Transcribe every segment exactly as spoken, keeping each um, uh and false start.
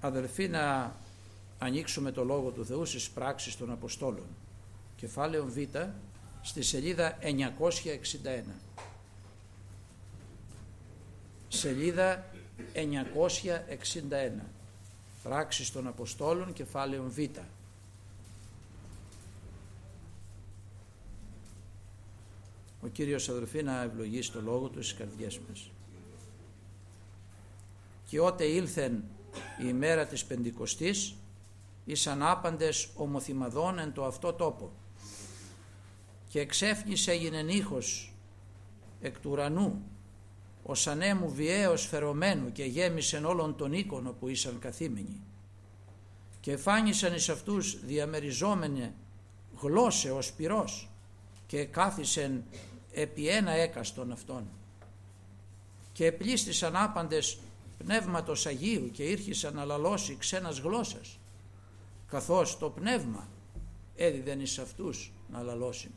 Αδελφοί, να ανοίξουμε το Λόγο του Θεού στις πράξεις των Αποστόλων, κεφάλαιο Β, στη σελίδα εννιακόσια εξήντα ένα. Σελίδα εννιακόσια εξήντα ένα. Πράξεις των Αποστόλων, κεφάλαιο Β. Ο Κύριος, αδελφοί, να ευλογήσει το Λόγο του στις καρδιές μας. Και ότε ήλθεν η ημέρα της Πεντηκοστής, ήσαν άπαντες ομοθυμαδών εν το αυτό τόπο, και εξέφνης έγινεν ήχος εκ του ουρανού, ως ανέμου βιαίως φερωμένου, και γέμισεν όλων των οίκων όπου ήσαν καθήμενοι, και εφάνισαν εις αυτούς διαμεριζόμενε γλώσσεως πυρός, και κάθισεν επί ένα έκαστον αυτών, και επλήστησαν άπαντες πνεύματος Αγίου, και ήρχισαν να λαλώσει ξένας γλώσσας, καθώς το πνεύμα έδιδεν εις αυτούς να λαλώσουν.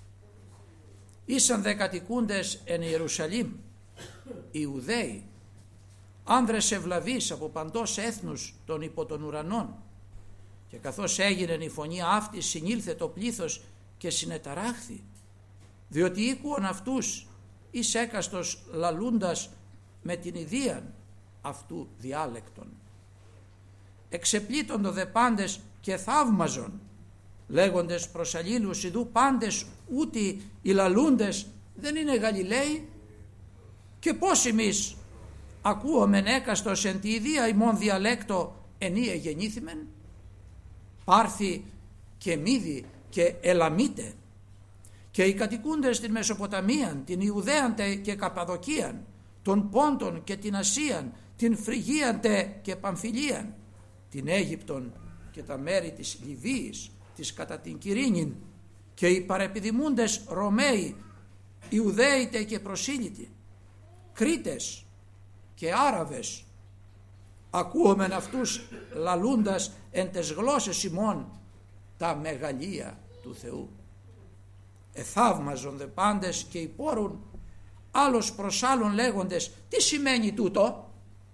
Ήσαν δε κατοικούντες εν Ιερουσαλήμ Ιουδαίοι, άνδρες ευλαβείς από παντός έθνους των υπό των ουρανών, και καθώς έγινεν η φωνή αυτή, συνήλθε το πλήθος και συνεταράχθη, διότι ήκουον αυτούς εις έκαστος λαλούντας με την ιδίαν αυτού διάλεκτον. Εξεπλήττοντο δε πάντες και θαύμαζον, λέγοντες προς αλλήλους, ιδού πάντες ούτι οι λαλούντες δεν είναι Γαλιλαίοι, και πώς εμείς ακούομεν έκαστος εν τη ιδία ημών διαλέκτο ενίε γεννήθημεν, Πάρθη και Μίδη και Ελαμίτε, και οι κατοικούντες στην Μεσοποταμίαν, την Ιουδαίαν και Καπαδοκίαν, τον Πόντον και την Ασίαν, την Φρυγίαν και Παμφιλίαν, την Αίγυπτον και τα μέρη της Λιβύης, της κατά την Κυρίνην, και οι παρεπιδημούντες Ρωμαίοι, Ιουδαίοι και προσήλυτοι, Κρήτες και Άραβες, ακούομεν αυτούς λαλούντας εν τες γλώσσες ημών τα μεγαλεία του Θεού. Εθαύμαζον δε πάντες και υπόρουν άλλος προς άλλον λέγοντες, τι σημαίνει τούτο?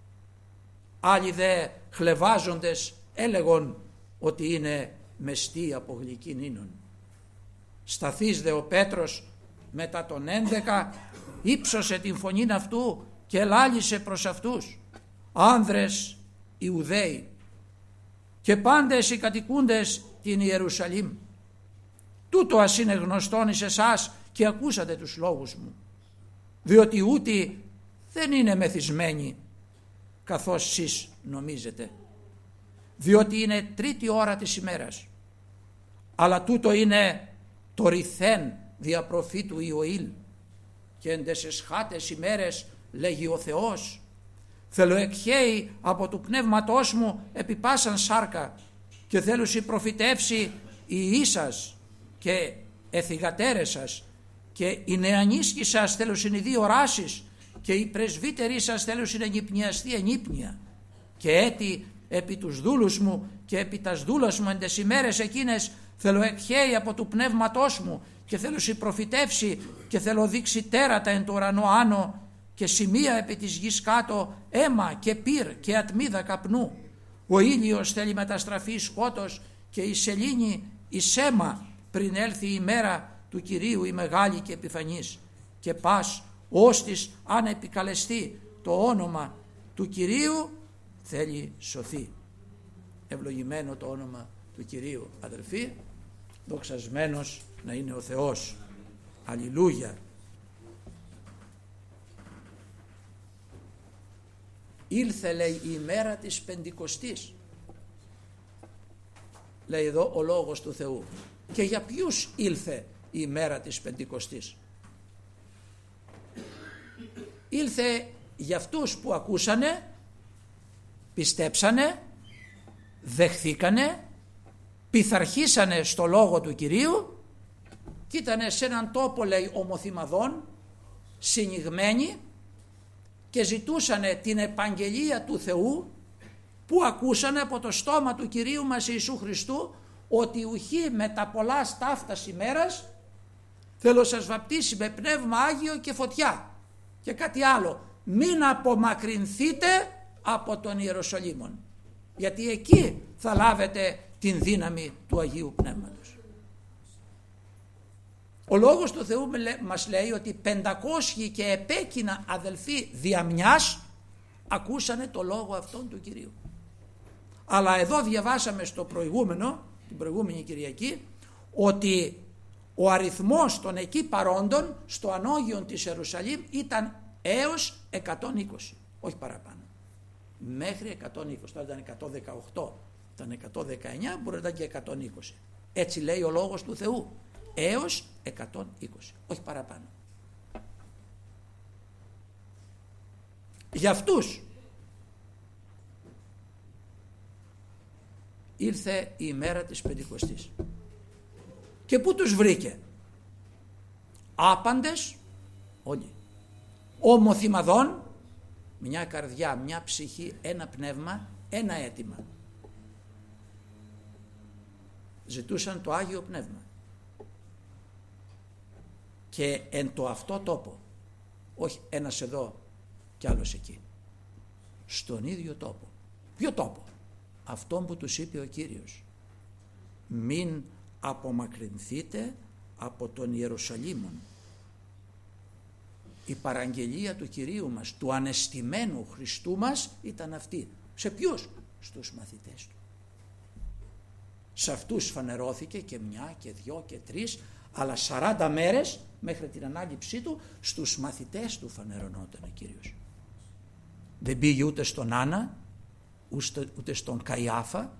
Άλλοι δε χλεβάζοντες έλεγον ότι είναι μεστή από γλυκήν ίνων. Σταθείς δε ο Πέτρος μετά τον έντεκα, ύψωσε την φωνήν αυτού και λάλησε προς αυτούς, άνδρες Ιουδαίοι και πάντες οι κατοικούντες την Ιερουσαλήμ, τούτο ας είναι γνωστόν εις εσάς και ακούσατε τους λόγους μου, διότι ούτι δεν είναι μεθυσμένοι καθώς σεις νομίζετε, διότι είναι τρίτη ώρα της ημέρας, αλλά τούτο είναι το ρηθέν δια προφήτου Ιωήλ, και εν τες εσχάτες ημέρες λέγει ο Θεός, θέλω εκχέει από του πνεύματός μου επί πάσαν σάρκα, και θέλω σοι προφητεύσει οι ίσας και εθιγατέρες σας, και οι νεανίσκοι σας θέλω συν οι δύο ράσεις, και οι πρεσβύτεροι σας θέλω συν ενυπνιαστεί ενύπνια, και έτι επί τους δούλους μου και επί τας δούλας μου εν τες ημέρες εκείνες θέλω εκχέει από του πνεύματός μου, και θέλω σοι προφητεύσει, και θέλω δείξει τέρατα εν το ουρανό άνω, και σημεία επί της γης κάτω, αίμα και πυρ και ατμίδα καπνού. Ο ήλιος θέλει μεταστραφεί σκότος, και η σελήνη εις αίμα, πριν έλθει η μέρα του Κυρίου η μεγάλη και επιφανής. Και πας ώστις αν επικαλεστεί το όνομα του Κυρίου θέλει σωθεί. Ευλογημένο το όνομα του Κυρίου, αδελφοί, δοξασμένος να είναι ο Θεός. Αλληλούια. Ήλθε, λέει, η ημέρα της Πεντηκοστής, λέει εδώ ο λόγος του Θεού. Και για ποιους ήλθε η ημέρα της Πεντηκοστής? Ήλθε για αυτούς που ακούσανε, πιστέψανε, δεχθήκανε, πειθαρχήσανε στο λόγο του Κυρίου, και ήτανε σε έναν τόπο, λέει, ομοθυμαδών, συνηγμένοι, και ζητούσανε την επαγγελία του Θεού που ακούσανε από το στόμα του Κυρίου μας Ιησού Χριστού, ότι ουχή με τα πολλά στάφτας ημέρας θέλω σας βαπτίσει με πνεύμα Άγιο και φωτιά, και κάτι άλλο, μην απομακρυνθείτε από τον Ιεροσολύμον. γιατί εκεί θα λάβετε την δύναμη του Αγίου Πνεύματος. Ο Λόγος του Θεού μας λέει ότι πεντακόσιοι και επέκεινα αδελφοί δια μιας ακούσανε το λόγο αυτόν του Κυρίου. Αλλά εδώ διαβάσαμε στο προηγούμενο, την προηγούμενη Κυριακή, ότι ο αριθμός των εκεί παρόντων στο ανώγιον της Ιερουσαλήμ ήταν έως εκατόν είκοσι, όχι παραπάνω. Μέχρι εκατόν είκοσι, τώρα ήταν εκατόν δεκαοκτώ, ήταν εκατόν δεκαεννιά, μπορεί να ήταν και εκατόν είκοσι. Έτσι λέει ο Λόγος του Θεού, έως εκατόν είκοσι, όχι παραπάνω. Για αυτούς ήρθε η ημέρα της Πεντηκοστής. Και πού τους βρήκε? Άπαντες όλοι. Ομοθυμαδών, μια καρδιά, μια ψυχή, ένα πνεύμα, ένα αίτημα. Ζητούσαν το Άγιο Πνεύμα. Και εν το αυτό τόπο, όχι ένας εδώ και άλλος εκεί, στον ίδιο τόπο. Ποιο τόπο? Αυτόν που τους είπε ο Κύριος, μην απομακρυνθείτε από τον Ιερουσαλήμον. Η παραγγελία του Κυρίου μας, του ανεστημένου Χριστού μας, ήταν αυτή. Σε ποιους? Στους μαθητές του. Σε αυτούς φανερώθηκε και μια και δυο και τρεις, αλλά σαράντα μέρες μέχρι την ανάληψή του στους μαθητές του φανερωνόταν ο Κύριος. Δεν πήγε ούτε στον Άννα, ούτε στον Καϊάφα,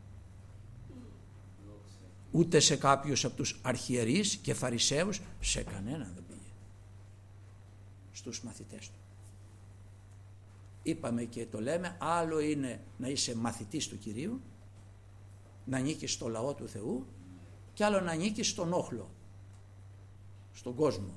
ούτε σε κάποιους από τους αρχιερείς και φαρισαίους, σε κανέναν δεν πήγε. Στους μαθητές του. Είπαμε και το λέμε, άλλο είναι να είσαι μαθητής του Κυρίου, να ανήκεις στο λαό του Θεού, και άλλο να ανήκεις στον όχλο, στον κόσμο.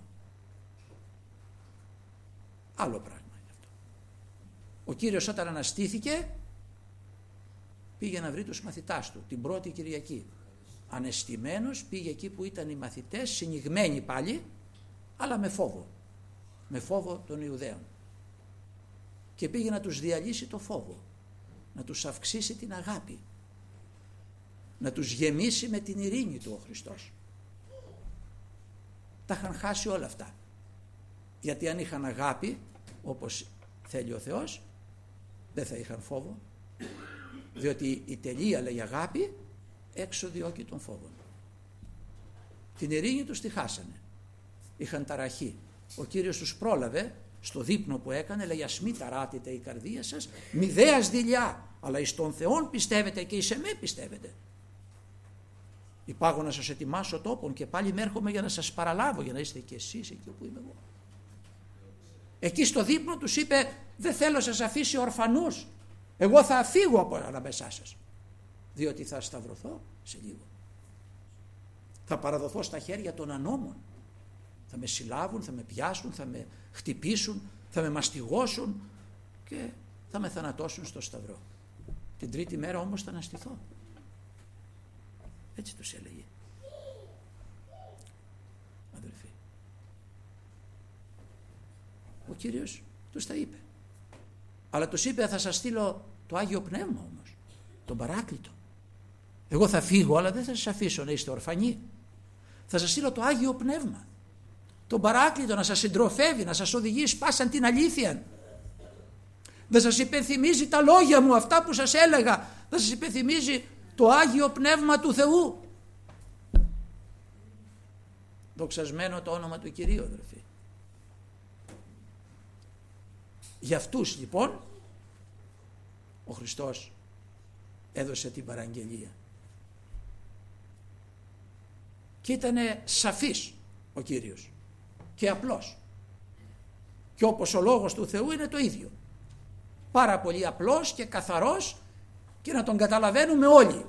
Άλλο πράγμα είναι αυτό. Ο Κύριος όταν αναστήθηκε πήγε να βρει τους μαθητάς του την πρώτη Κυριακή. Ανεστημένος πήγε εκεί που ήταν οι μαθητές, συνηγμένοι πάλι, αλλά με φόβο. Με φόβο των Ιουδαίων. Και πήγε να τους διαλύσει το φόβο, να τους αυξήσει την αγάπη, να τους γεμίσει με την ειρήνη του ο Χριστός. Τα είχαν χάσει όλα αυτά. Γιατί αν είχαν αγάπη, όπως θέλει ο Θεός, δεν θα είχαν φόβο. Διότι η τελεία λέει αγάπη, έξω διώκει τον φόβο. Την ειρήνη τους τη χάσανε. Είχαν ταραχή. Ο Κύριος τους πρόλαβε στο δείπνο που έκανε, λέει ας μη ταράτητε η καρδία σας, μηδέας δειλιά, αλλά εις τον Θεόν πιστεύετε και εις εμέ πιστεύετε. Υπάγω να σας ετοιμάσω τόπον και πάλι με έρχομαι για να σας παραλάβω, για να είστε και εσείς εκεί όπου είμαι εγώ. Εκεί στο δείπνο τους είπε, δεν θέλω να σας αφήσει ορφανούς, εγώ θα φύγω από ανάμεσά σας, διότι θα σταυρωθώ σε λίγο. Θα παραδοθώ στα χέρια των ανώμων. Θα με συλλάβουν, θα με πιάσουν, θα με χτυπήσουν, θα με μαστιγώσουν και θα με θανατώσουν στο σταυρό. Την τρίτη μέρα όμως θα αναστηθώ. Έτσι τους έλεγε. Αδελφοί. Ο Κύριος τους τα είπε. Αλλά τους είπε θα σας στείλω το Άγιο Πνεύμα όμως, τον Παράκλητο. Εγώ θα φύγω αλλά δεν θα σας αφήσω να είστε ορφανοί. Θα σας στείλω το Άγιο Πνεύμα, τον Παράκλητο, να σας συντροφεύει, να σας οδηγεί σπάσαν την αλήθεια. Δεν σας υπενθυμίζει τα λόγια μου, αυτά που σας έλεγα. Δεν σας υπενθυμίζει το Άγιο Πνεύμα του Θεού. Δοξασμένο το όνομα του Κυρίου, αδελφοί. Για αυτούς λοιπόν ο Χριστός έδωσε την παραγγελία. Και ήταν σαφής ο Κύριος και απλός. Και όπως ο Λόγος του Θεού είναι το ίδιο. Πάρα πολύ απλός και καθαρός και να τον καταλαβαίνουμε όλοι.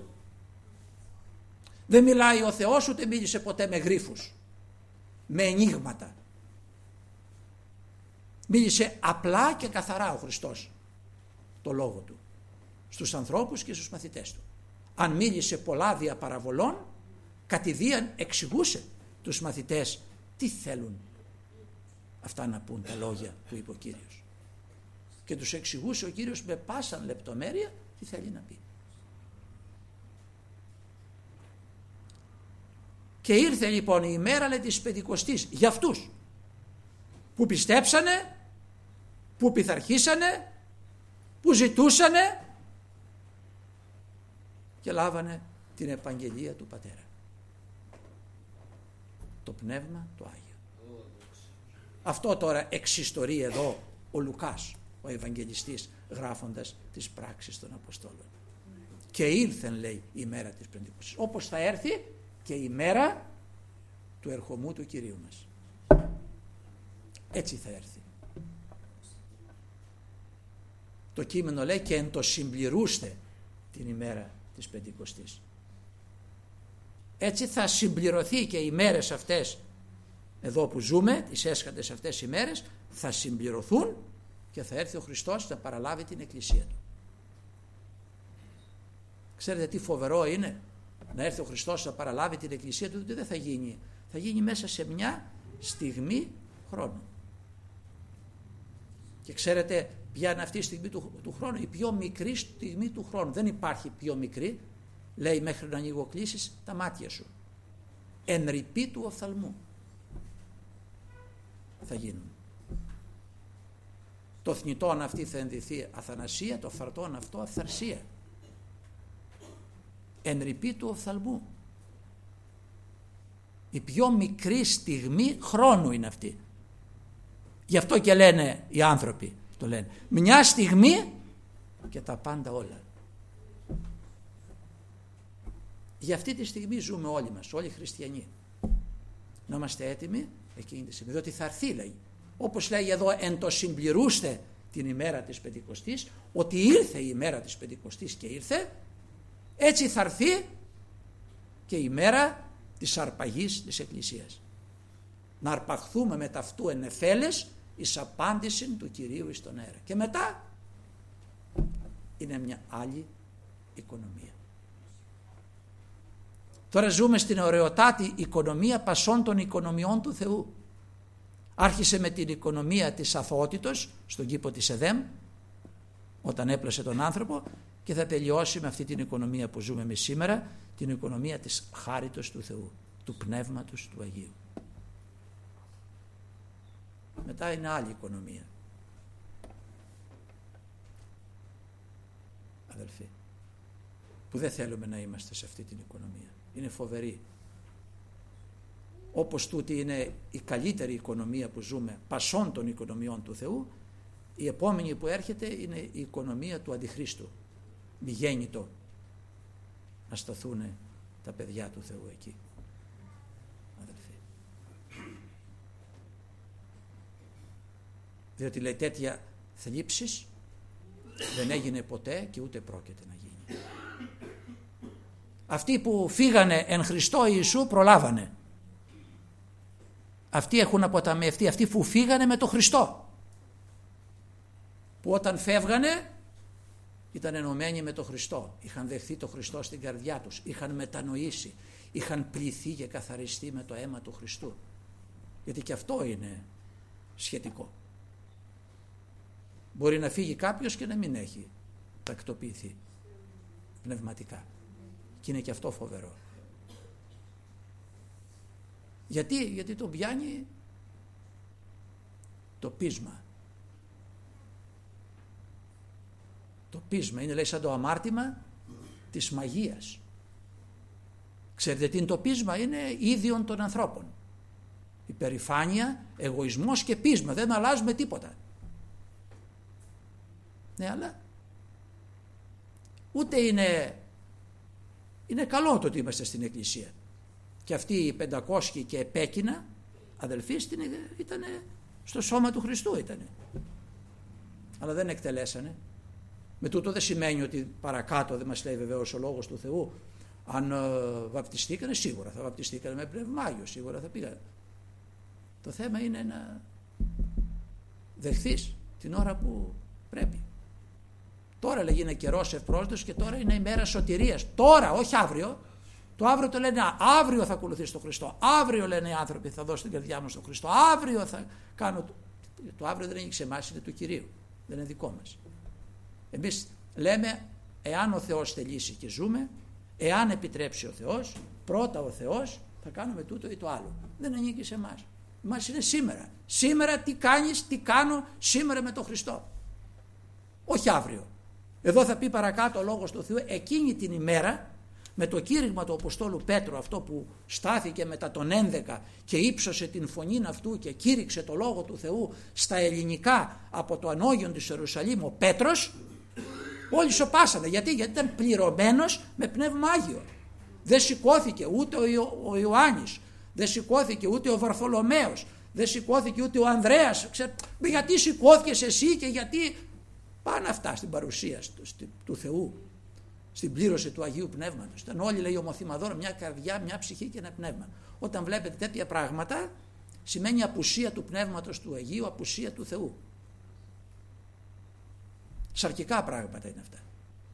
Δεν μιλάει ο Θεός, ούτε μίλησε ποτέ με γρίφους, με ενίγματα. Μίλησε απλά και καθαρά ο Χριστός το Λόγο του στους ανθρώπους και στους μαθητές του. Αν μίλησε πολλά δια παραβολών, κατηδίαν εξηγούσε τους μαθητές τι θέλουν αυτά να πούν τα λόγια που είπε ο Κύριος. Και τους εξηγούσε ο Κύριος με πάσαν λεπτομέρεια Τι θέλει να πει. Και ήρθε λοιπόν η ημέρα, λέει, της Πεντηκοστής για αυτούς που πιστέψανε, που πειθαρχήσανε, που ζητούσανε και λάβανε την επαγγελία του Πατέρα. Το Πνεύμα το Άγιο. Αυτό τώρα εξιστορεί εδώ ο Λουκάς, ο Ευαγγελιστής, γράφοντας τις πράξεις των Αποστόλων. Και ήλθεν, λέει, η μέρα της Πεντηκοστής, όπως θα έρθει και η μέρα του ερχομού του Κυρίου μας. Έτσι θα έρθει. Το κείμενο λέει και εν το συμπληρούστε την ημέρα της Πεντηκοστής. Έτσι θα συμπληρωθεί και οι μέρες αυτές εδώ που ζούμε, τις έσχατες αυτές οι μέρες, θα συμπληρωθούν και θα έρθει ο Χριστός να παραλάβει την Εκκλησία Του. Ξέρετε τι φοβερό είναι να έρθει ο Χριστός να παραλάβει την Εκκλησία Του, ότι δεν θα γίνει. Θα γίνει μέσα σε μια στιγμή χρόνου. Και ξέρετε ποια είναι αυτή η στιγμή του, του χρόνου, η πιο μικρή στιγμή του χρόνου. Δεν υπάρχει πιο μικρή, λέει, μέχρι να ανοιγοκλείσεις τα μάτια σου. Εν ρηπή του οφθαλμού θα γίνουν. Το θνητόν αυτή θα ενδυθεί αθανασία, το φαρτόν αυτό αυθαρσία. Εν ρηπή του οφθαλμού. Η πιο μικρή στιγμή χρόνου είναι αυτή. Γι' αυτό και λένε οι άνθρωποι, το λένε, μια στιγμή και τα πάντα όλα. Για αυτή τη στιγμή ζούμε όλοι μας, όλοι οι χριστιανοί. Να είμαστε έτοιμοι εκείνη τη στιγμή, διότι θα έρθει, λέει, όπως λέει εδώ, εν το συμπληρούστε την ημέρα της Πεντηκοστής, ότι ήρθε η ημέρα της Πεντηκοστής και ήρθε, έτσι θα έρθει και η ημέρα της αρπαγής της Εκκλησίας. Να αρπαχθούμε με ταυτού εν εφέλες εις απάντηση του Κυρίου εις τον αέρα. Και μετά είναι μια άλλη οικονομία. Τώρα ζούμε στην ωραιοτάτη οικονομία πασών των οικονομιών του Θεού. Άρχισε με την οικονομία της αθωότητος στον κήπο της Εδέμ, όταν έπλασε τον άνθρωπο, και θα τελειώσει με αυτή την οικονομία που ζούμε εμείς σήμερα, την οικονομία της χάριτος του Θεού, του Πνεύματος του Αγίου. Μετά είναι άλλη οικονομία. Αδελφοί, που δεν θέλουμε να είμαστε σε αυτή την οικονομία. Είναι φοβερή. Όπως τούτη είναι η καλύτερη οικονομία που ζούμε, πασών των οικονομιών του Θεού, η επόμενη που έρχεται είναι η οικονομία του Αντιχρίστου. Μη γέννητο να σταθούν τα παιδιά του Θεού εκεί. Αδελφοί. Διότι, λέει, τέτοια θλίψεις δεν έγινε ποτέ και ούτε πρόκειται να γίνει. Αυτοί που φύγανε εν Χριστώ Ιησού προλάβανε. Αυτοί έχουν αποταμιευτεί, αυτοί που φύγανε με το Χριστό. Που όταν φεύγανε ήταν ενωμένοι με το Χριστό. Είχαν δεχθεί το Χριστό στην καρδιά τους. Είχαν μετανοήσει. Είχαν πληθεί και καθαριστεί με το αίμα του Χριστού. Γιατί και αυτό είναι σχετικό. Μπορεί να φύγει κάποιος και να μην έχει τακτοποιηθεί πνευματικά. Και είναι και αυτό φοβερό. Γιατί, γιατί τον πιάνει το πείσμα. Το πείσμα είναι, λέει, σαν το αμάρτημα της μαγείας. Ξέρετε τι είναι το πείσμα? Είναι ίδιον των ανθρώπων. Υπερηφάνεια, εγωισμός και πείσμα. Δεν αλλάζουμε τίποτα. Ναι, αλλά ούτε είναι, είναι καλό το ότι είμαστε στην Εκκλησία. Και αυτοί οι πεντακόσιοι και επέκεινα αδελφοί ήταν στο σώμα του Χριστού ήτανε. Αλλά δεν εκτελέσανε. Με τούτο δεν σημαίνει ότι παρακάτω, δεν μας λέει βεβαίως ο λόγος του Θεού, αν uh, βαπτιστήκανε, σίγουρα θα βαπτιστήκανε με Πνεύμα Άγιο, σίγουρα θα πήγανε. Το θέμα είναι να δεχθείς την ώρα που πρέπει. Τώρα, λέγει, είναι καιρός ευπρόσδεκτος και τώρα είναι η μέρα σωτηρίας. Τώρα, όχι αύριο. Το αύριο το λένε, α, αύριο θα ακολουθήσω τον Χριστό. Αύριο, λένε οι άνθρωποι, θα δώσω την καρδιά μου στον Χριστό. Αύριο θα κάνω. Το, το αύριο δεν έχει σε εμάς, είναι του Κυρίου. Δεν είναι δικό μας. Εμείς λέμε εάν ο Θεός θελήσει και ζούμε, εάν επιτρέψει ο Θεός, πρώτα ο Θεός θα κάνουμε τούτο ή το άλλο. Δεν ανήκει σε εμάς. Μας είναι σήμερα. Σήμερα τι κάνεις, τι κάνω σήμερα με τον Χριστό. Όχι αύριο. Εδώ θα πει παρακάτω ο Λόγος του Θεού, εκείνη την ημέρα, με το κήρυγμα του Αποστόλου Πέτρου, αυτό που στάθηκε μετά τον έντεκα και ύψωσε την φωνή αυτού και κήρυξε το Λόγο του Θεού στα ελληνικά από το ανώγιον της Ιερουσαλήμ, ο Πέτρος, όλοι σωπάσανε. Γιατί, γιατί ήταν πληρωμένος με Πνεύμα Άγιο. Δεν σηκώθηκε ούτε ο, Ιω, ο Ιωάννης, δεν σηκώθηκε ούτε ο Βαρθολομαίος, δεν σηκώθηκε ούτε ο Ανδρέας. Ξέ, γιατί σηκώθηκες εσύ και γιατί πάνε αυτά στην παρουσία του, του Θεού, στην πλήρωση του Αγίου Πνεύματος. Ήταν όλοι, λέει, ομοθυμαδόρο, μια καρδιά, μια ψυχή και ένα πνεύμα. Όταν βλέπετε τέτοια πράγματα, σημαίνει απουσία του Πνεύματος του Αγίου, απουσία του Θεού. Σαρκικά πράγματα είναι αυτά.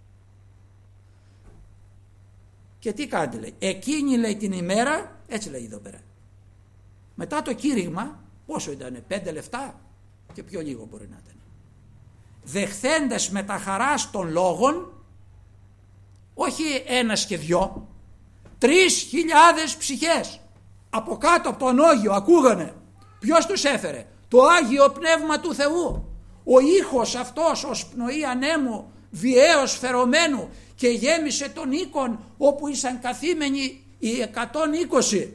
Και τι κάνετε, λέει, εκείνη, λέει, την ημέρα, έτσι λέει εδώ πέρα, μετά το κήρυγμα, πόσο ήταν, πέντε λεφτά και πιο λίγο μπορεί να ήταν, δεχθέντες με τα χαράς των λόγων, όχι ένας και δυο, τρεις χιλιάδες ψυχές από κάτω από το ανώγιο ακούγανε. Ποιος τους έφερε? Το Άγιο Πνεύμα του Θεού. Ο ήχος αυτός ως πνοή ανέμου βιαίως φερωμένου και γέμισε τον οίκον όπου ήσαν καθήμενοι οι εκατόν είκοσι.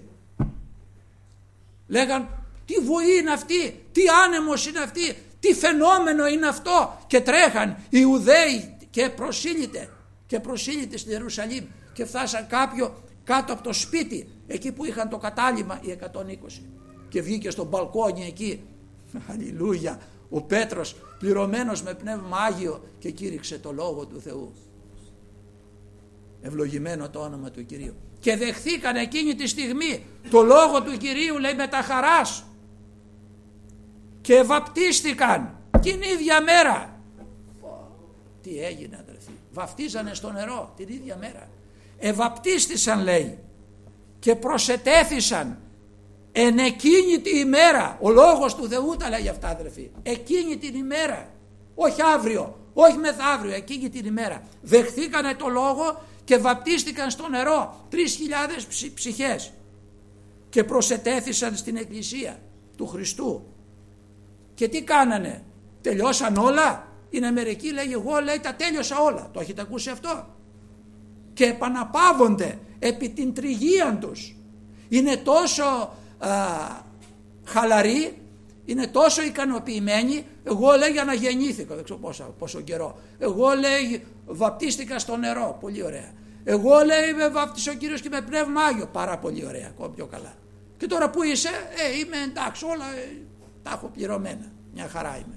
Λέγαν, τι βοή είναι αυτή, τι άνεμος είναι αυτή, τι φαινόμενο είναι αυτό, και τρέχαν οι Ιουδαίοι και προσήλυτε και προσήλυτε στην Ιερουσαλήμ και φτάσαν κάποιο κάτω από το σπίτι εκεί που είχαν το κατάλημα οι εκατόν είκοσι και βγήκε στο μπαλκόνι εκεί, αλληλούια, ο Πέτρος πληρωμένος με Πνεύμα Άγιο και κήρυξε το Λόγο του Θεού. Ευλογημένο το όνομα του Κυρίου. Και δεχθήκαν εκείνη τη στιγμή το Λόγο του Κυρίου, λέει, με τα χαράς και βαπτίστηκαν την ίδια μέρα. Τι έγινε, αδερφοί? Βαπτίζανε στο νερό την ίδια μέρα. Εβαπτίστησαν, λέει, και προσετέθησαν εν εκείνη την ημέρα. Ο Λόγος του Θεού τα λέει αυτά, αδερφοί. Εκείνη την ημέρα, όχι αύριο, όχι μεθαύριο, εκείνη την ημέρα δεχθήκανε το Λόγο και βαπτίστηκαν στο νερό τρεις χιλιάδες ψυχές και προσετέθησαν στην Εκκλησία του Χριστού. Και τι κάνανε? Τελειώσαν όλα? Είναι μερικοί, λέει, εγώ, λέει, τα τέλειωσα όλα. Το έχετε ακούσει αυτό? Και επαναπαύονται επί την τριγίαν τους. Είναι τόσο α, χαλαροί, είναι τόσο ικανοποιημένοι. Εγώ, λέει, αναγεννήθηκα, δεν ξέρω πόσο, πόσο καιρό. Εγώ, λέει, βαπτίστηκα στο νερό, πολύ ωραία. Εγώ, λέει, με βάπτισε ο Κύριος και με Πνεύμα Άγιο, πάρα πολύ ωραία, ακόμα πιο καλά. Και τώρα που είσαι? Ε, είμαι εντάξει, όλα ε, τα έχω πληρωμένα, μια χαρά είμαι.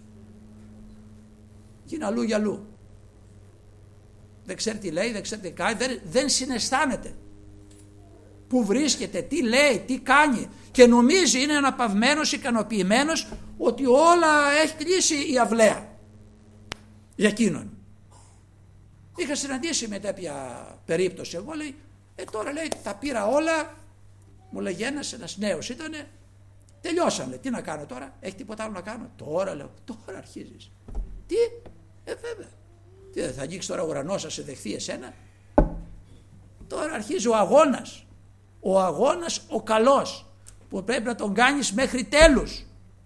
Και είναι αλλού για αλλού. Δεν ξέρει τι λέει, δεν ξέρει τι κάνει, δεν, δεν συναισθάνεται που βρίσκεται, τι λέει, τι κάνει, και νομίζει είναι αναπαυμένος, ικανοποιημένος ότι όλα έχει κλείσει η αυλαία για εκείνον. Είχα συναντήσει με τέτοια περίπτωση. Εγώ, λέει, ε, τώρα, λέει, τα πήρα όλα. Μου λέγει ένας, ένας νέος ήτανε, τελειώσανε. Τι να κάνω τώρα? Έχει τίποτα άλλο να κάνω? Τώρα, λέω, τώρα αρχίζεις. Τι? Ε, βέβαια. Τι, θα αγγίξει τώρα ο ουρανός να σε δεχθεί εσένα? Τώρα αρχίζει ο αγώνας. Ο αγώνας ο καλός που πρέπει να τον κάνεις μέχρι τέλους.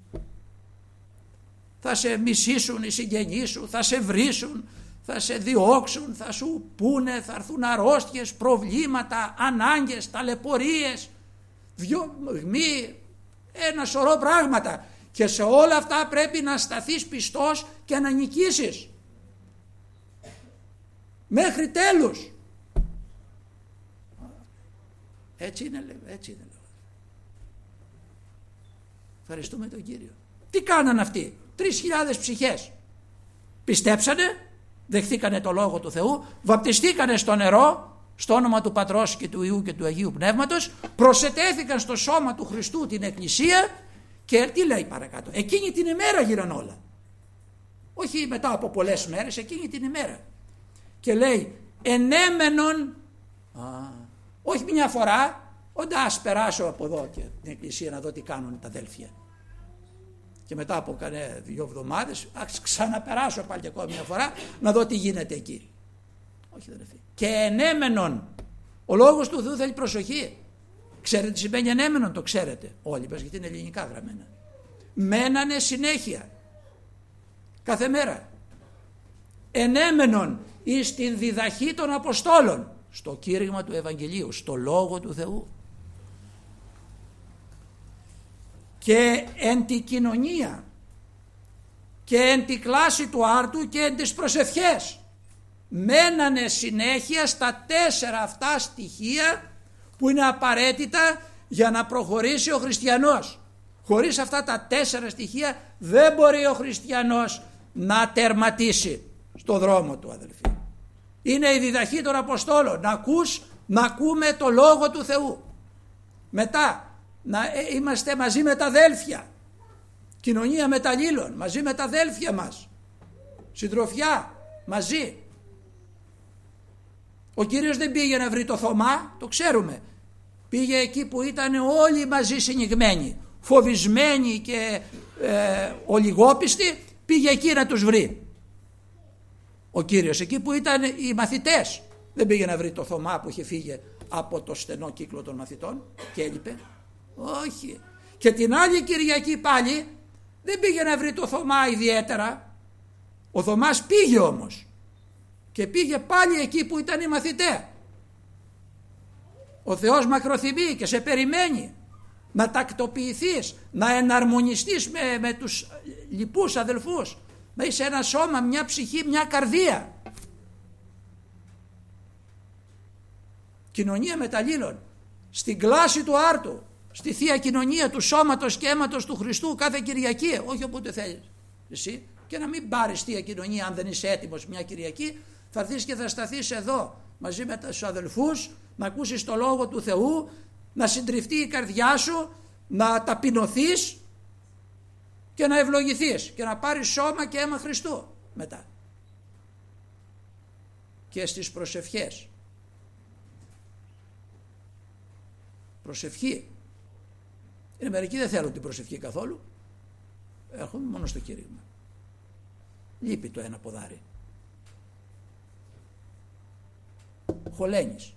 Θα σε μισήσουν οι συγγενείς σου, θα σε βρίσουν, θα σε διώξουν, θα σου πούνε, θα έρθουν αρρώστιες, προβλήματα, ανάγκες, ταλαιπωρίες, διωγμοί, ένα σωρό πράγματα. Και σε όλα αυτά πρέπει να σταθείς πιστός και να νικήσεις μέχρι τέλους. Έτσι είναι, έτσι είναι. Ευχαριστούμε τον Κύριο. Τι κάναν αυτοί? Τρεις χιλιάδες ψυχές πιστέψανε, δεχθήκανε το Λόγο του Θεού, βαπτιστήκανε στο νερό στο όνομα του Πατρός και του Υιού και του Αγίου Πνεύματος, προσετέθηκαν στο σώμα του Χριστού, την Εκκλησία, και τι λέει παρακάτω? Εκείνη την ημέρα γίναν όλα. Όχι μετά από πολλές μέρες, εκείνη την ημέρα. Και λέει ενέμενον, α, όχι μια φορά, όντα ας περάσω από εδώ και την Εκκλησία να δω τι κάνουν τα αδέλφια. Και μετά από κανένα δύο εβδομάδες ας ξαναπεράσω πάλι ακόμα μια φορά να δω τι γίνεται εκεί. Όχι αδελφοί. Και ενέμενον. Ο λόγος του Θεού θέλει προσοχή. Ξέρετε τι σημαίνει ενέμενον? Το ξέρετε όλοι μας, γιατί είναι ελληνικά γραμμένα. Μένανε συνέχεια. Κάθε μέρα. Ενέμενον εις την διδαχή των Αποστόλων. Στο κήρυγμα του Ευαγγελίου. Στο λόγο του Θεού. Και εν τη κοινωνία. Και εν τη κλάση του άρτου και εν τις προσευχές. Μένανε συνέχεια στα τέσσερα αυτά στοιχεία που είναι απαραίτητα για να προχωρήσει ο χριστιανός. Χωρίς αυτά τα τέσσερα στοιχεία δεν μπορεί ο χριστιανός να τερματίσει στο δρόμο του, αδελφοί. Είναι η διδαχή των Αποστόλων. Να ακούς, να ακούμε το Λόγο του Θεού. Μετά να είμαστε μαζί με τα αδέλφια. Κοινωνία μεταλλήλων, μαζί με τα αδέλφια μας. Συντροφιά, μαζί. Ο Κύριος δεν πήγε να βρει το Θωμά, το ξέρουμε. Πήγε εκεί που ήταν όλοι μαζί συνηγμένοι, φοβισμένοι και ε, ολιγόπιστοι, πήγε εκεί να τους βρει. Ο Κύριος εκεί που ήταν οι μαθητές, δεν πήγε να βρει το Θωμά που είχε φύγει από το στενό κύκλο των μαθητών και έλειπε. Όχι. Και την άλλη Κυριακή πάλι δεν πήγε να βρει το Θωμά ιδιαίτερα. Ο Θωμάς πήγε όμως και πήγε πάλι εκεί που ήταν οι μαθητές. Ο Θεός μακροθυμεί και σε περιμένει να τακτοποιηθείς, να εναρμονιστείς με, με τους λοιπούς αδελφούς, να είσαι ένα σώμα, μια ψυχή, μια καρδία. Κοινωνία μεταλλήλων, στην κλάση του άρτου, στη Θεία Κοινωνία του σώματος και αίματος του Χριστού κάθε Κυριακή, όχι όποτε θέλεις εσύ, και να μην πάρεις Θεία Κοινωνία αν δεν είσαι έτοιμος μια Κυριακή, θα έρθεις και θα σταθείς εδώ μαζί με τους αδελφούς, να ακούσεις το Λόγο του Θεού, να συντριφτεί η καρδιά σου, να ταπεινωθείς και να ευλογηθείς και να πάρεις σώμα και αίμα Χριστού μετά. Και στις προσευχές. Προσευχή. Είναι μερικοί δεν θέλουν την προσευχή καθόλου. Έχουν μόνο στο κήρυγμα. Λείπει το ένα ποδάρι. Χωλένεις.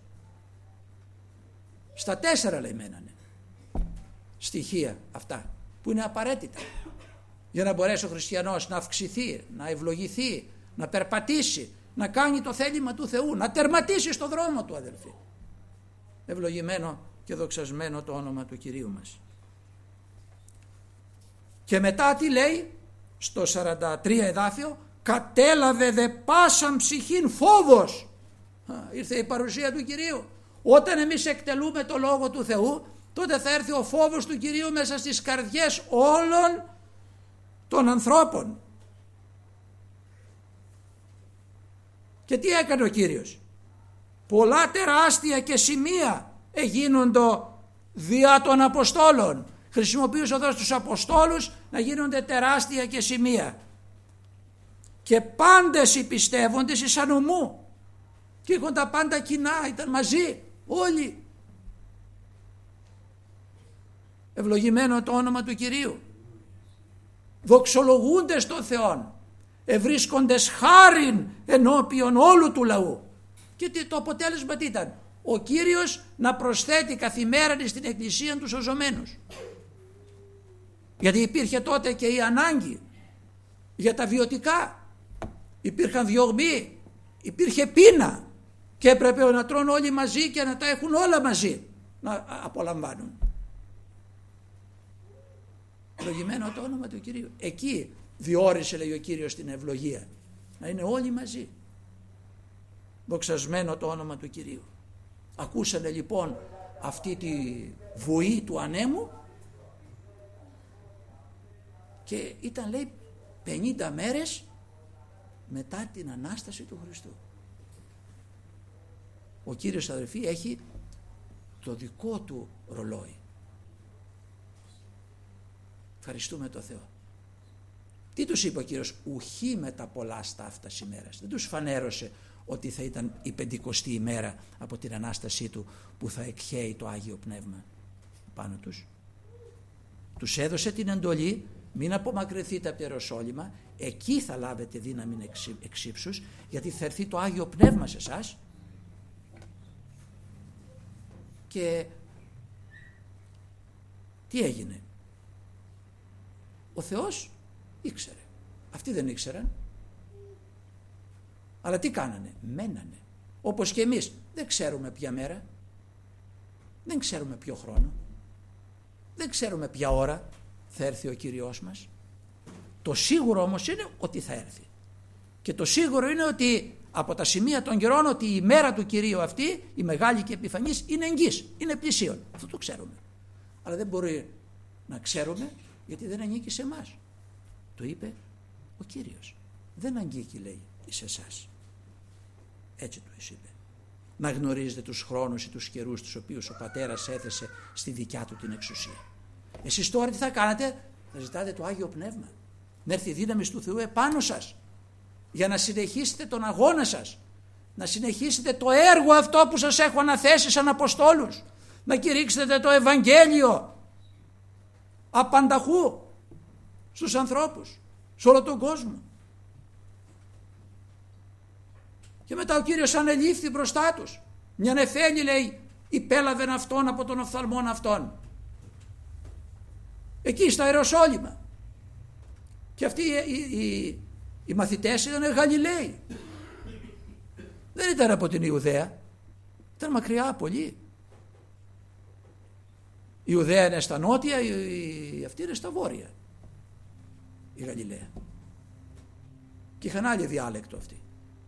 Στα τέσσερα λέει μένανε στοιχεία αυτά που είναι απαραίτητα για να μπορέσει ο χριστιανός να αυξηθεί, να ευλογηθεί, να περπατήσει, να κάνει το θέλημα του Θεού, να τερματίσει στο δρόμο του, αδελφοί. Ευλογημένο και δοξασμένο το όνομα του Κυρίου μας. Και μετά τι λέει στο σαράντα τρία εδάφιο? Κατέλαβε δε πάσαν ψυχήν φόβος. Α, ήρθε η παρουσία του Κυρίου. Όταν εμείς εκτελούμε το Λόγο του Θεού, τότε θα έρθει ο φόβος του Κυρίου μέσα στις καρδιές όλων των ανθρώπων. Και τι έκανε ο Κύριος? Πολλά τεράστια και σημεία εγίνοντο δια των Αποστόλων. Χρησιμοποιούσε εδώ στους Αποστόλους να γίνονται τεράστια και σημεία. Και πάντες οι πιστεύοντες εις ανομού. Και είχαν τα πάντα κοινά, ήταν μαζί όλοι. Ευλογημένο το όνομα του Κυρίου. Δοξολογούνται στον Θεόν. Ευρίσκοντες χάριν ενώπιον όλου του λαού. Και το αποτέλεσμα τι ήταν? Ο Κύριος να προσθέτει καθημέραν στην εκκλησία τους σωζωμένους. Γιατί υπήρχε τότε και η ανάγκη για τα βιωτικά. Υπήρχαν διωγμοί, υπήρχε πείνα και έπρεπε να τρώνε όλοι μαζί και να τα έχουν όλα μαζί να απολαμβάνουν. Ευλογημένο το όνομα του Κυρίου. Εκεί διόρισε, λέει ο Κύριος, την ευλογία. Να είναι όλοι μαζί. Δοξασμένο το όνομα του Κυρίου. Ακούσανε λοιπόν αυτή τη βουή του ανέμου και ήταν, λέει, πενήντα μέρες μετά την Ανάσταση του Χριστού. Ο Κύριος, αδελφοί, έχει το δικό του ρολόι. Ευχαριστούμε το Θεό. Τι τους είπε ο Κύριος? Ουχή με τα πολλά στάφτα ημέρας. Δεν τους φανέρωσε ότι θα ήταν η πεντηκοστή ημέρα από την Ανάστασή του που θα εκχέει το Άγιο Πνεύμα πάνω τους. Τους έδωσε την εντολή, μην απομακρυνθείτε από το Ιεροσόλυμα, εκεί θα λάβετε δύναμη εξύψους, γιατί θα έρθει το Άγιο Πνεύμα σε εσάς και τι έγινε? Ο Θεός ήξερε, αυτοί δεν ήξεραν, αλλά τι κάνανε? Μένανε, όπως και εμείς. Δεν ξέρουμε ποια μέρα, δεν ξέρουμε ποιο χρόνο, δεν ξέρουμε ποια ώρα θα έρθει ο Κύριος μας. Το σίγουρο όμως είναι ότι θα έρθει. Και το σίγουρο είναι ότι από τα σημεία των καιρών ότι η μέρα του Κυρίου αυτή, η μεγάλη και επιφανής, είναι εγγύς, είναι πλησίον. Αυτό το ξέρουμε. Αλλά δεν μπορεί να ξέρουμε γιατί δεν ανήκει σε εμάς. Το είπε ο Κύριος. Δεν αγγίκει, λέει, εις εσάς. Έτσι του είπε. Να γνωρίζετε τους χρόνους ή τους καιρούς τους οποίους ο Πατέρας έθεσε στη δικιά του την εξουσία. Εσείς τώρα τι θα κάνετε? Θα ζητάτε το Άγιο Πνεύμα. Να έρθει η δύναμη του Θεού επάνω σας για να συνεχίσετε τον αγώνα σας, να συνεχίσετε το έργο αυτό που σας έχω αναθέσει σαν Αποστόλους, να κηρύξετε το Ευαγγέλιο απανταχού στους ανθρώπους, σε όλο τον κόσμο. Και μετά ο Κύριος ανελήφθη μπροστά τους. Μια νεφέλη, λέει, υπέλαβεν αυτόν από τον οφθαλμόν αυτόν. Εκεί στα Ιεροσόλυμα. Και αυτοί οι, οι, οι, οι μαθητές ήταν Γαλιλαίοι. Δεν ήταν από την Ιουδαία. Ήταν μακριά πολύ. Η Ιουδαία είναι στα νότια, η, η, αυτή είναι στα βόρεια. Η Γαλιλαία. Και είχαν άλλη διάλεκτο αυτοί.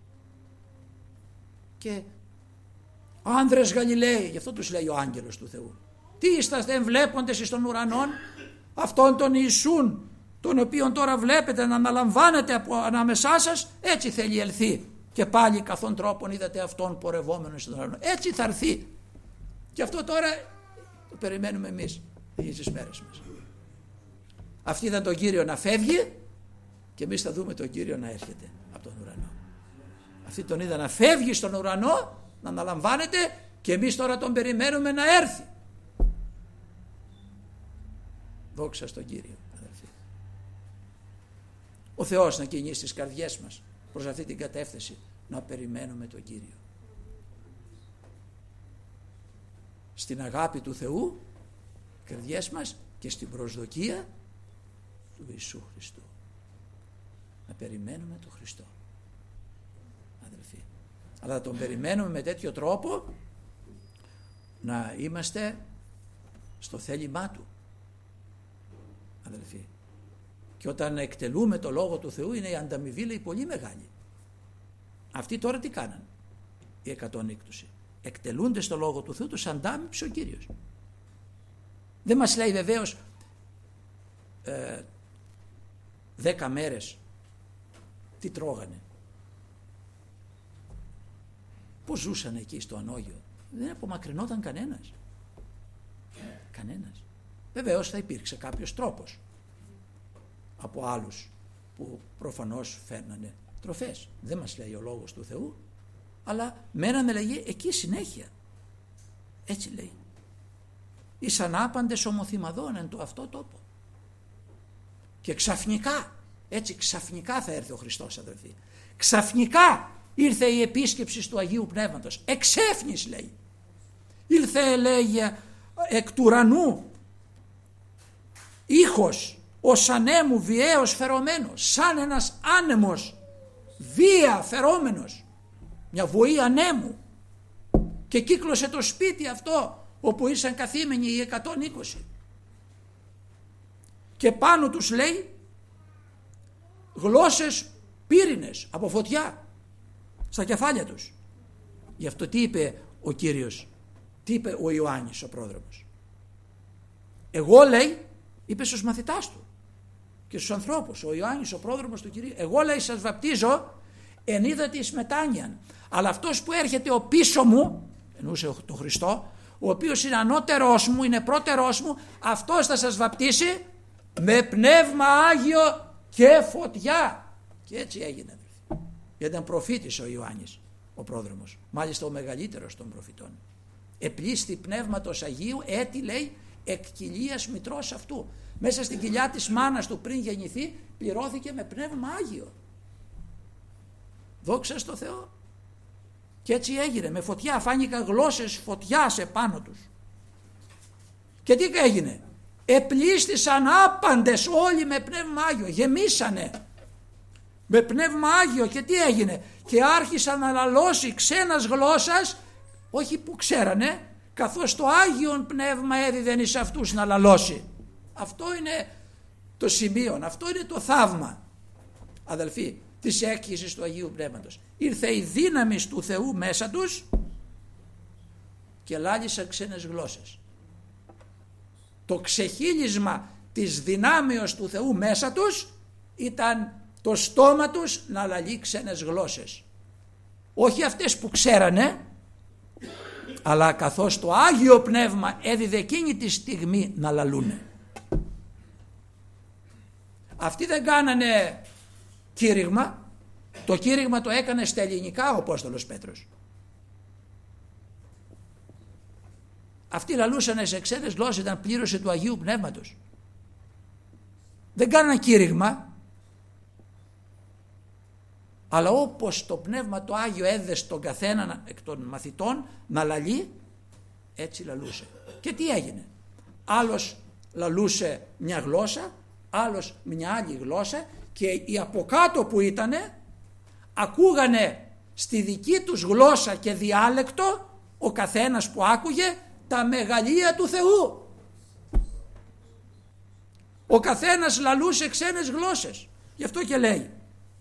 Και άνδρες Γαλιλαίοι, γι' αυτό τους λέει ο άγγελος του Θεού. Τι είσαστε εμβλέποντες εις των ουρανών, αυτόν τον Ιησούν, τον οποίον τώρα βλέπετε να αναλαμβάνετε από ανάμεσά σας, έτσι θέλει ελθεί. Και πάλι καθόν τρόπον είδατε αυτόν πορευόμενο στον ουρανό. Έτσι θα έρθει. Και αυτό τώρα το περιμένουμε εμείς τις μέρες μας. Αυτοί είδαν τον Κύριο να φεύγει και εμείς θα δούμε τον Κύριο να έρχεται από τον ουρανό. Αυτοί τον είδαν να φεύγει στον ουρανό, να αναλαμβάνεται, και εμείς τώρα τον περιμένουμε να έρθει. Δόξα στον Κύριο, αδελφοί. Ο Θεός να κινήσει τις καρδιές μας προς αυτή την κατεύθυνση, να περιμένουμε τον Κύριο. Στην αγάπη του Θεού, οι καρδιές μας, και στην προσδοκία του Ιησού Χριστού. Να περιμένουμε τον Χριστό, αδελφοί. Αλλά να τον περιμένουμε με τέτοιο τρόπο να είμαστε στο θέλημά Του, αδελφοί. Και όταν εκτελούμε το Λόγο του Θεού είναι η ανταμοιβή, λέει, πολύ μεγάλη. Αυτοί τώρα τι κάναν? Οι εκατονύκτουσοι εκτελούνται στο Λόγο του Θεού, τους αντάμυψε ο Κύριος. Δεν μας λέει βεβαίως ε, δέκα μέρες τι τρώγανε, πώς ζούσαν εκεί στο ανώγιο. Δεν απομακρυνόταν κανένας. Κανένας. Βεβαίως θα υπήρξε κάποιος τρόπος από άλλους που προφανώς φέρνανε τροφές. Δεν μας λέει ο Λόγος του Θεού, αλλά μένανε, λέγει, εκεί συνέχεια. Έτσι λέει. Εις ανάπαντες ομοθυμαδών εν το αυτό τόπο. Και ξαφνικά, έτσι ξαφνικά θα έρθει ο Χριστός, αδελφοί. Ξαφνικά ήρθε η επίσκεψη του Αγίου Πνεύματος. Εξέφνης, λέει. Ήρθε, λέγει, εκ του ουρανού ήχος ως ανέμου βιαίος φερωμένος, σαν ένας άνεμος βία φερόμενος, μια βοή ανέμου, και κύκλωσε το σπίτι αυτό όπου ήσαν καθήμενοι οι εκατόν είκοσι, και πάνω τους, λέει, γλώσσες πύρινες από φωτιά στα κεφάλια τους. Γι' αυτό τι είπε ο Κύριος, τι είπε ο Ιωάννης ο πρόδρομος? Εγώ, λέει, είπε στους μαθητάς του και στους ανθρώπους, ο Ιωάννης ο πρόδρομος του Κυρίου, εγώ, λέει, σας βαπτίζω εν είδατη εις μετάνοιαν, αλλά αυτός που έρχεται ο πίσω μου, εννοούσε τον Χριστό, ο οποίος είναι ανώτερός μου, είναι πρώτερός μου, αυτός θα σας βαπτίσει με πνεύμα Άγιο και φωτιά. Και έτσι έγινε, γιατί ήταν προφήτης ο Ιωάννης ο πρόδρομος, μάλιστα ο μεγαλύτερος των προφητών. Επλήστη πνεύματος Αγίου, έτη, λέει, εκ κοιλίας μητρός αυτού. Μέσα στην κοιλιά της μάνας του πριν γεννηθεί πληρώθηκε με πνεύμα Άγιο. Δόξα στο Θεό. Και έτσι έγινε, με φωτιά, φάνηκαν γλώσσες φωτιάς επάνω τους. Και τι έγινε? Επλήστησαν άπαντες όλοι με πνεύμα Άγιο, γεμίσανε με πνεύμα Άγιο. Και τι έγινε? Και άρχισαν να λαλώσει ξένας γλώσσας, όχι που ξέρανε, καθώς το Άγιον Πνεύμα έδιδεν εις αυτούς να λαλώσει. Αυτό είναι το σημείο, αυτό είναι το θαύμα, αδελφοί, της έκχυσης του Αγίου Πνεύματος. Ήρθε η δύναμη του Θεού μέσα τους και λάλησαν ξένες γλώσσες. Το ξεχύλισμα της δυνάμεως του Θεού μέσα τους ήταν το στόμα τους να λαλεί ξένες γλώσσες. Όχι αυτές που ξέρανε, αλλά καθώς το Άγιο Πνεύμα έδιδε εκείνη τη στιγμή να λαλούνε. Αυτοί δεν κάνανε κήρυγμα. Το κήρυγμα το έκανε στα ελληνικά ο Απόστολος Πέτρος. Αυτοί λαλούσαν σε ξένες γλώσσες, ήταν πλήρωση του Αγίου Πνεύματος. Δεν κάνανε κήρυγμα, αλλά όπως το Πνεύμα το Άγιο έδε στον καθένα εκ των μαθητών να λαλεί, έτσι λαλούσε. Και τι έγινε? Άλλος λαλούσε μια γλώσσα, άλλος μια άλλη γλώσσα, και οι από κάτω που ήτανε ακούγανε στη δική τους γλώσσα και διάλεκτο, ο καθένας που άκουγε, τα μεγαλεία του Θεού. Ο καθένας λαλούσε ξένες γλώσσες. Γι' αυτό και λέει,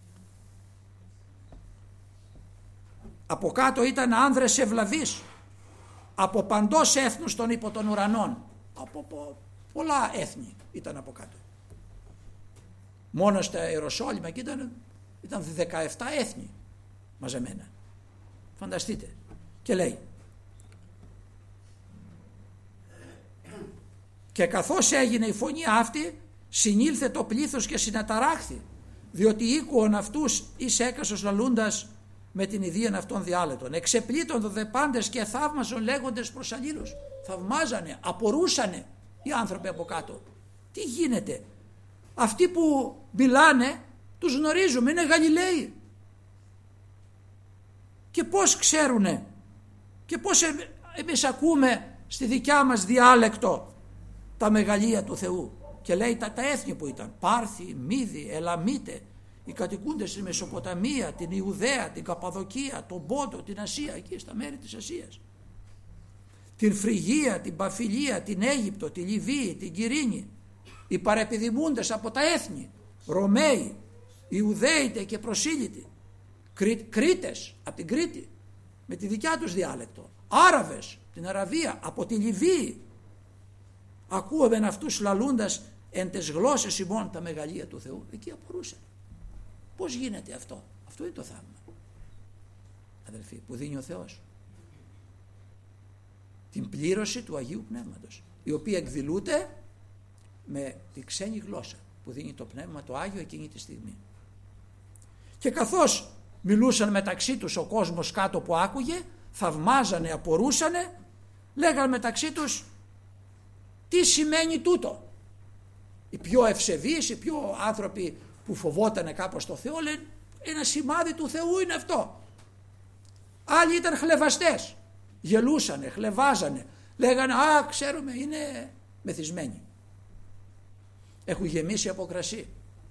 από κάτω ήταν άνδρες ευλαβείς, από παντός έθνους των υπό των ουρανών. Από πο, πολλά έθνη ήταν από κάτω. Μόνο στα Ιεροσόλυμα και ήταν, ήταν δεκαεπτά έθνη μαζεμένα. Φανταστείτε. Και λέει, και καθώς έγινε η φωνή αυτή, συνήλθε το πλήθος και συναταράχθη, διότι οίκουον αυτούς εις έκασος λαλούντας με την ιδίαν αυτών διάλεκτων. Εξεπλήττον δε πάντες και θαύμασον λέγοντες προς αλλήλους. Θαυμάζανε, απορούσανε οι άνθρωποι από κάτω. Τι γίνεται? Αυτοί που μιλάνε τους γνωρίζουμε, είναι Γαλιλαίοι. Και πώς ξέρουνε και πώς εμείς ακούμε στη δικιά μας διάλεκτο τα μεγαλεία του Θεού? Και λέει τα, τα έθνη που ήταν, Πάρθοι, Μίδοι, Ελαμίτε, οι κατοικούντες στη Μεσοποταμία, την Ιουδαία, την Καπαδοκία, τον Πόντο, την Ασία, εκεί στα μέρη της Ασίας, την Φρυγία, την Παφιλία, την Αίγυπτο, τη Λιβύη, την Κυρίνη, οι παρεπιδημούντες από τα έθνη, Ρωμαίοι, Ιουδαίοι και προσήλυτοι, Κρή, Κρήτες από την Κρήτη με τη δικιά τους διάλεκτο, Άραβες, την Αραβία, από τη Λιβύη, ακούγαν αυτούς λαλούντας εν τες γλώσσες ημών τα μεγαλεία του Θεού. Εκεί απορούσαν. Πώς γίνεται αυτό? Αυτό είναι το θαύμα, αδελφοί, που δίνει ο Θεός. Την πλήρωση του Αγίου Πνεύματος, η οποία εκδηλούται με τη ξένη γλώσσα που δίνει το Πνεύμα το Άγιο εκείνη τη στιγμή. Και καθώς μιλούσαν μεταξύ τους ο κόσμος κάτω που άκουγε, θαυμάζανε, απορούσανε, λέγανε μεταξύ τους, τι σημαίνει τούτο? Οι πιο ευσεβείς, οι πιο άνθρωποι που φοβότανε κάπως το Θεό, λένε ένα σημάδι του Θεού είναι αυτό. Άλλοι ήταν χλεβαστές, γελούσανε, χλεβάζανε, λέγανε α, ξέρουμε, είναι μεθυσμένοι, έχουν γεμίσει από κρασί.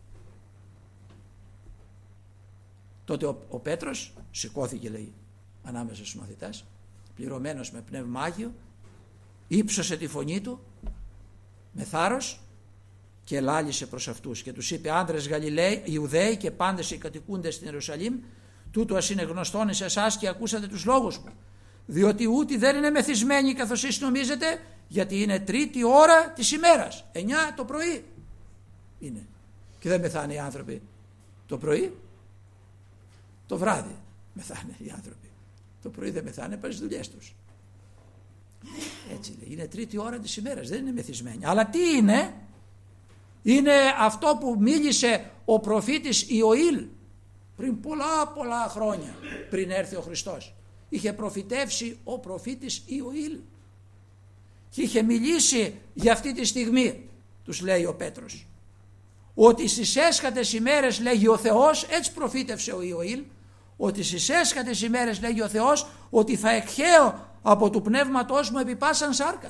Τότε ο, ο Πέτρος σηκώθηκε, λέει, ανάμεσα στους μαθητάς, πληρωμένος με πνεύμα Άγιο, ύψωσε τη φωνή του με θάρρος και λάλησε προς αυτούς και τους είπε, άνδρες Γαλιλαίοι, Ιουδαίοι και πάντες οι κατοικούντες στην Ιερουσαλήμ, τούτο ας είναι γνωστόν εις εσάς και ακούσατε τους λόγους μου, διότι ούτι δεν είναι μεθυσμένοι καθώς εσείς νομίζετε, γιατί είναι τρίτη ώρα της ημέρας, εννιά το πρωί είναι, και δεν μεθάνε οι άνθρωποι το πρωί, το βράδυ μεθάνε οι άνθρωποι, το πρωί δεν μεθάνε, πάνε στις δουλειές τους. Έτσι λέει, είναι τρίτη ώρα της ημέρας, δεν είναι μεθυσμένοι. Αλλά τι είναι? Είναι αυτό που μίλησε ο προφήτης Ιωήλ πριν πολλά πολλά χρόνια πριν έρθει ο Χριστός. Είχε προφητεύσει ο προφήτης Ιωήλ και είχε μιλήσει για αυτή τη στιγμή, τους λέει ο Πέτρος, ότι στις έσχατες ημέρες, λέγει ο Θεός, έτσι προφήτευσε ο Ιωήλ, ότι στις έσχατες ημέρες, λέγει ο Θεός, ότι θα εκχέω από του πνεύματός μου επί πάσαν σάρκα.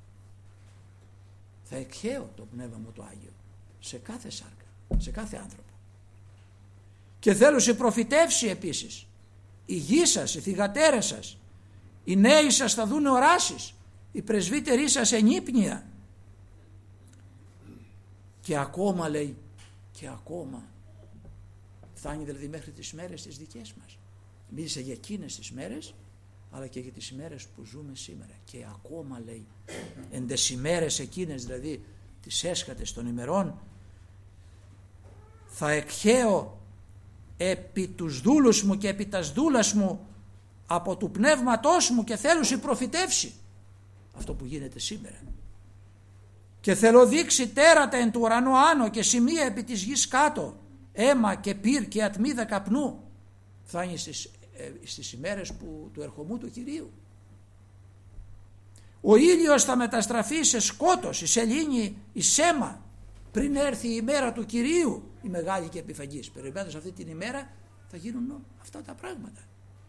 Θα εκχέω το πνεύμα μου το Άγιο σε κάθε σάρκα, σε κάθε άνθρωπο. Και θέλω σε προφητεύσει επίσης, οι γη σας, οι θυγατέρες σας, οι νέοι σας θα δουν οράσεις, οι πρεσβύτεροι σας ενύπνια. Και ακόμα, λέει, και ακόμα, φτάνει δηλαδή μέχρι τις μέρες τις δικές μας. Μίλησε για εκείνες τις μέρες, αλλά και για τις ημέρες που ζούμε σήμερα. Και ακόμα, λέει, εν τες ημέρες εκείνες, δηλαδή τις έσχατες των ημερών, θα εκχέω επί τους δούλους μου και επί τας δούλας μου από του πνεύματός μου, και θέλω σε προφητεύσει αυτό που γίνεται σήμερα. Και θέλω δείξει τέρατα εν του ουρανού άνω και σημεία επί της γης κάτω, αίμα και πυρ και ατμίδα καπνού. Θα είναι στις, ε, στις ημέρες που, του ερχομού του Κυρίου. Ο ήλιος θα μεταστραφεί σε σκότος, η σελήνη, η σέμα, πριν έρθει η ημέρα του Κυρίου, η μεγάλη και επιφαγής. Περιμένοντας αυτή την ημέρα θα γίνουν αυτά τα πράγματα.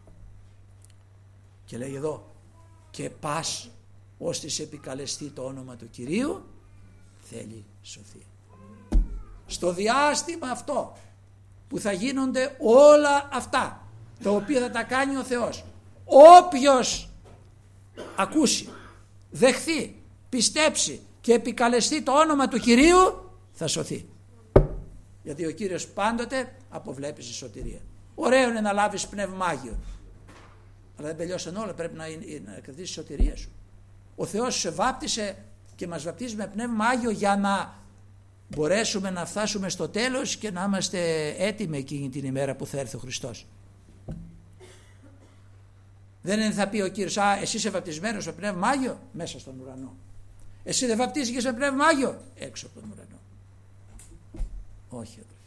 Και λέει εδώ, και πας ώστις επικαλεστεί το όνομα του Κυρίου, θέλει σωθεί. Στο διάστημα αυτό που θα γίνονται όλα αυτά, τα οποία θα τα κάνει ο Θεός, όποιος ακούσει, δεχθεί, πιστέψει και επικαλεστεί το όνομα του Κυρίου, θα σωθεί. Γιατί ο Κύριος πάντοτε αποβλέπει στη σωτηρία. Ωραίο είναι να λάβεις πνεύμα Άγιο, αλλά δεν τελειώσαν όλα, πρέπει να, να κρατήσεις τη σωτηρία σου. Ο Θεός σε βάπτισε και μας βαπτίζει με πνεύμα Άγιο για να μπορέσουμε να φτάσουμε στο τέλος και να είμαστε έτοιμοι εκείνη την ημέρα που θα έρθει ο Χριστός. Δεν είναι, θα πει ο Κύριος, α, εσύ είσαι βαπτισμένος με πνεύμα Άγιο, μέσα στον ουρανό. Εσύ δεν βαπτίζηκες με πνεύμα Άγιο, έξω από τον ουρανό. Όχι, αδελφοί.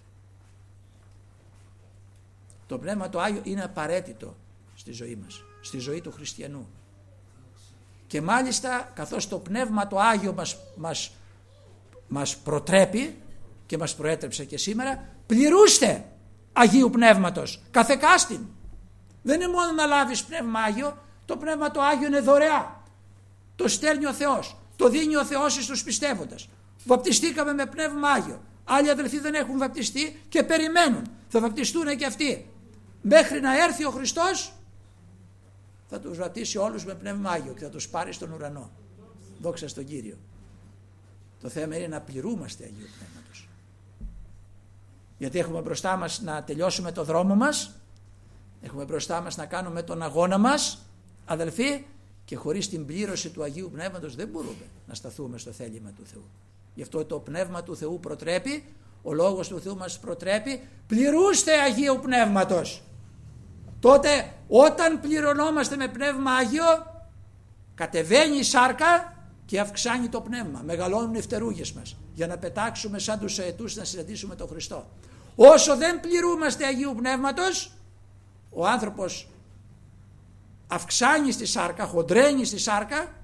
Το πνεύμα το Άγιο είναι απαραίτητο στη ζωή μας, στη ζωή του χριστιανού. Και μάλιστα καθώς το πνεύμα το Άγιο μας, μας, μας προτρέπει και μας προέτρεψε και σήμερα, πληρούστε Αγίου Πνεύματος, καθεκάστην. Δεν είναι μόνο να λάβεις πνεύμα Άγιο, το πνεύμα το Άγιο είναι δωρεά. Το στέλνει ο Θεός, το δίνει ο Θεός στους πιστεύοντας. Βαπτιστήκαμε με πνεύμα Άγιο. Άλλοι αδελφοί δεν έχουν βαπτιστεί και περιμένουν. Θα βαπτιστούν και αυτοί. Μέχρι να έρθει ο Χριστός θα τους βαπτίσει όλους με πνεύμα Άγιο και θα τους πάρει στον ουρανό. Δόξα στον Κύριο. Το θέμα είναι να πληρούμαστε Αγίου Πνεύματος. Γιατί έχουμε μπροστά μας να τελειώσουμε το δρόμο μας, έχουμε μπροστά μας να κάνουμε τον αγώνα μας, αδελφοί, και χωρίς την πλήρωση του Αγίου Πνεύματος δεν μπορούμε να σταθούμε στο θέλημα του Θεού. Γι' αυτό το Πνεύμα του Θεού προτρέπει, ο Λόγος του Θεού μας προτρέπει, πληρούστε Αγίου Πνεύματος. Τότε όταν πληρωνόμαστε με Πνεύμα Άγιο, κατεβαίνει η σάρκα και αυξάνει το πνεύμα, μεγαλώνουν οι φτερούγες μας για να πετάξουμε σαν τους αετούς να συναντήσουμε τον Χριστό. Όσο δεν πληρούμαστε Αγίου Πνεύματος, ο άνθρωπος αυξάνει στη σάρκα, χοντρένει στη σάρκα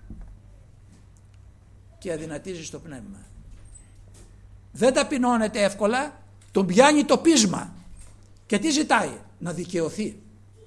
και αδυνατίζει στο πνεύμα. Δεν ταπεινώνεται εύκολα, τον πιάνει το πείσμα. Και τι ζητάει? Να δικαιωθεί.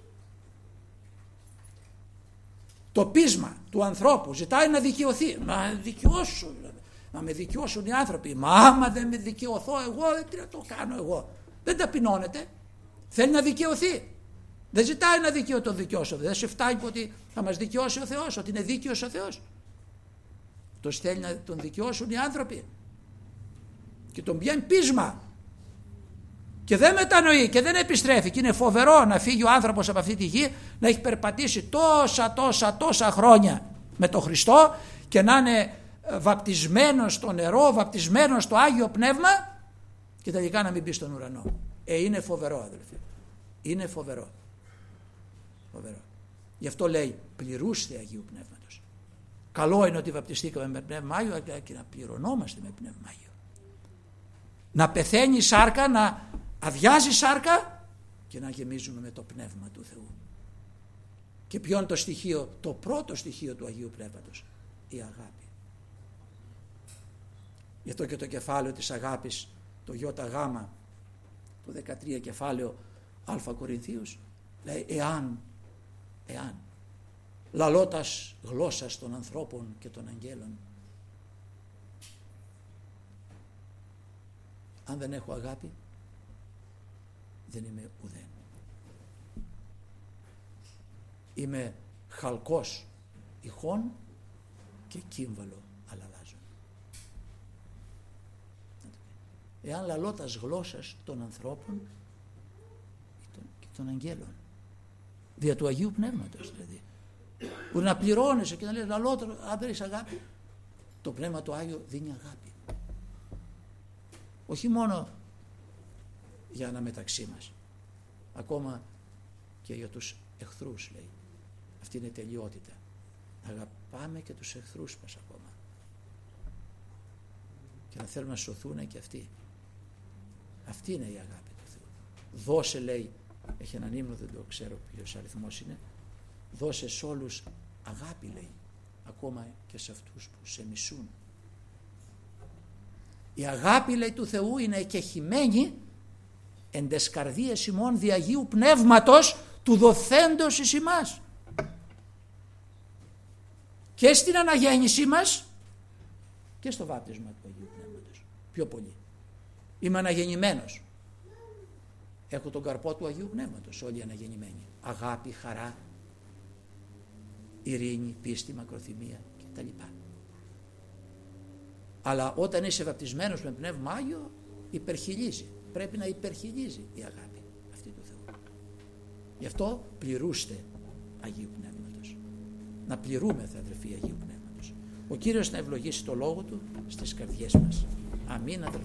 Το πείσμα του ανθρώπου ζητάει να δικαιωθεί. Να δικαιώσουν, να με δικαιώσουν οι άνθρωποι. Μα άμα δεν με δικαιωθώ εγώ, τι να το κάνω εγώ? Δεν ταπεινώνεται. Θέλει να δικαιωθεί. Δεν ζητάει να δικαιω, το δικαιώσω. Δεν σε φτάνει ότι θα μας δικαιώσει ο Θεός, ότι είναι δίκαιος ο Θεός. Το θέλει να τον δικαιώσουν οι άνθρωποι. Και τον πιάνει πείσμα. Και δεν μετανοεί και δεν επιστρέφει. Και είναι φοβερό να φύγει ο άνθρωπος από αυτή τη γη, να έχει περπατήσει τόσα τόσα τόσα χρόνια με τον Χριστό και να είναι βαπτισμένος στο νερό, βαπτισμένος στο Άγιο Πνεύμα και τελικά να μην μπει στον ουρανό. Ε, είναι φοβερό, αδελφοί. Είναι φοβερό. Φοβερό. Γι' αυτό λέει πληρούστε Αγίου Πνεύματος. Καλό είναι ότι βαπτιστήκαμε με Πνεύμα Άγιο και να πληρωνόμαστε με Πνεύμα Άγιο. Να πεθαίνει η σάρκα, να αδειάζει η σάρκα και να γεμίζουμε με το Πνεύμα του Θεού. Και ποιο είναι το στοιχείο? Το πρώτο στοιχείο του Αγίου Πνεύματος η αγάπη. Γι' αυτό και το κεφάλαιο της αγάπης, το ΙΓ, το δεκατρία κεφάλαιο Α Κορινθίους, λέει εάν, εάν λαλώτας γλώσσας των ανθρώπων και των αγγέλων, αν δεν έχω αγάπη, δεν είμαι ουδέν. Είμαι χαλκός ηχών και κύμβαλο αλλαλάζων. Εάν λαλώτας γλώσσας των ανθρώπων και των αγγέλων, δια του Αγίου Πνεύματος δηλαδή, που να πληρώνεσαι και να λέει λαλώτας, αν δεν έχεις αγάπη, το Πνεύμα το Άγιο δίνει αγάπη. Όχι μόνο για αναμεταξύ μας, ακόμα και για τους εχθρούς, λέει. Αυτή είναι τελειότητα. Αγαπάμε και τους εχθρούς μας ακόμα. Και να θέλουμε να σωθούν και αυτοί. Αυτή είναι η αγάπη του Θεού. Δώσε, λέει, έχει έναν ύμνο, δεν το ξέρω ποιος αριθμός είναι, δώσε σε όλους αγάπη, λέει, ακόμα και σε αυτούς που σε μισούν. Η αγάπη, λέει, του Θεού είναι εκεχημένη εν τες καρδίες ημών δι' Αγίου Πνεύματος του δοθέντος εις ημάς. Και στην αναγέννησή μας και στο βάπτισμα του Αγίου Πνεύματος. Πιο πολύ. Είμαι αναγεννημένος. Έχω τον καρπό του Αγίου Πνεύματος, όλοι οι αναγεννημένοι. Αγάπη, χαρά, ειρήνη, πίστη, μακροθυμία κτλ. Αλλά όταν είσαι βαπτισμένος με Πνεύμα Άγιο, υπερχιλίζει. Πρέπει να υπερχιλίζει η αγάπη αυτή του Θεού. Γι' αυτό πληρούστε Αγίου Πνεύματος. Να πληρούμεθα, αδελφοί, Αγίου Πνεύματος. Ο Κύριος να ευλογήσει το λόγο Του στις καρδιές μας. Αμήν, αδελφοί.